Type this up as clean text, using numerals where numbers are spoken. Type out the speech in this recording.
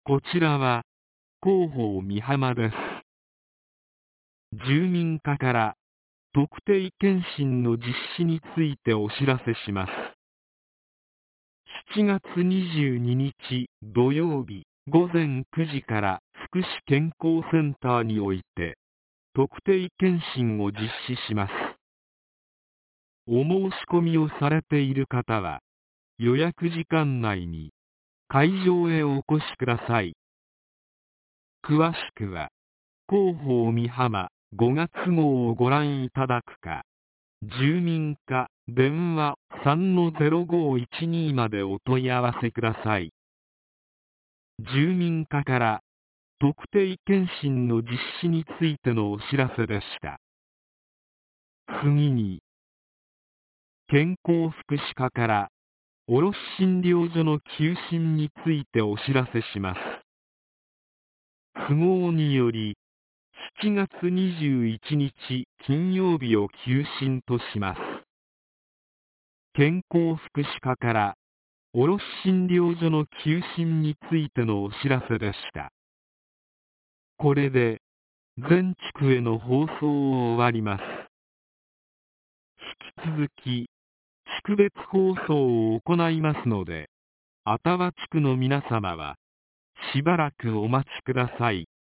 こちらは広報美浜です。住民課から特定健診の実施についてお知らせします。7月22日土曜日午前9時から福祉健康センターにおいて特定健診を実施します。お申し込みをされている方は予約時間内に会場へお越しください。詳しくは広報美浜5月号をご覧いただくか、住民課電話 3-0512 までお問い合わせください。住民課から特定健診の実施についてのお知らせでした。次に、健康福祉課から卸診療所の休診についてお知らせします。都合により、7月21日金曜日を休診とします。健康福祉課から卸診療所の休診についてのお知らせでした。これで全地区への放送を終わります。引き続き地区別放送を行いますので、愛宕地区の皆様はしばらくお待ちください。